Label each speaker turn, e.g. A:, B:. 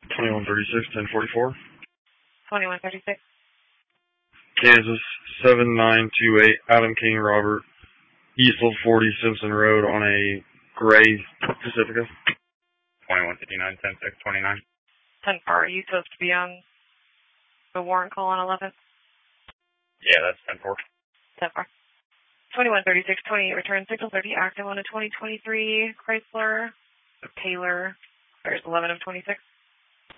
A: 2136-1044.
B: 2136.
A: Kansas 7928, Adam King Robert, Eastville 40 Simpson Road on a gray Pacifica.
C: 2159-10629.
B: 10-4, are you supposed to be on the warrant call on 11th?
C: Yeah, that's 10-4.
B: 10-4. 2136-28, return signal 30, active on a 2023 Chrysler Taylor. There's 11 of 26.